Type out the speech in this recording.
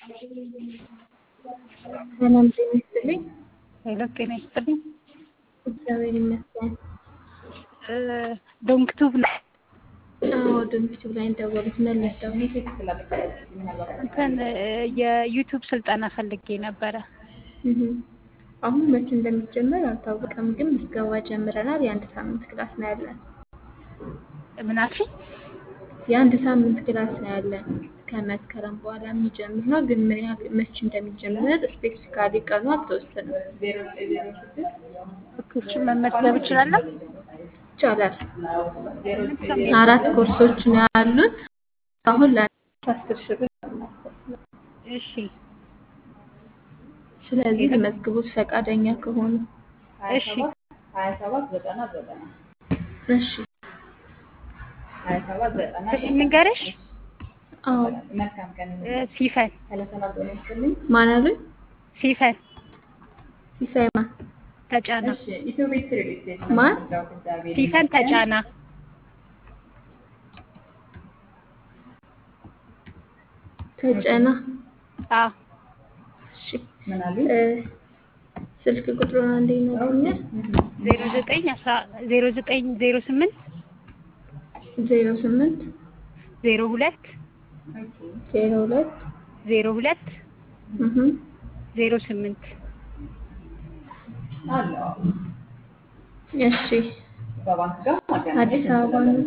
ሰላም ጤና ይስጥልኝ። ሄሎ ጤና ይስጥልኝ። እግዚአብሔር ይመስገን። ዶንክቱብ ነው። አዎ ዶንክቱብ ላይ እንደወሉት መለሰው እንትን የዩቲዩብ ስልጠና ፈልጌ ነበረ። አሁን መቼ እንደሚጀመር አልታወቀም፣ ግን ምዝገባ ጀምረናል። የአንድ ሳምንት ክላስ ነው ያለን። ምን አልሽኝ? የአንድ ሳምንት ክላስ ነው ያለን። ከመስከረም በኋላ የሚጀምር ነው፣ ግን ምን ያህል መቼ እንደሚጀምር ስፔሲፊካሊ ቀኑ አልተወሰነም። እሺ መመዝገብ እችላለሁ? ይቻላል። 4 ኮርሶች ነው ያሉን። አሁን ለ10,000 ብር እናስከፍላለን። እሺ ስለዚህ ለመዝግቡት ፈቃደኛ ከሆኑ እሺ 27 እሺ 27 ንገርሽ። አዎ ሲፈን ማን አሉኝ? ሲፈን ሲሳይማ ተጫና። ማን? ሲፈን ተጫና። ተጨና። አዎ እሺ ስልክ ቁጥሩን አንዴ ነግሩኛል። 0908 08 02 02 02 08 እሺ አዲስ አበባ ነው።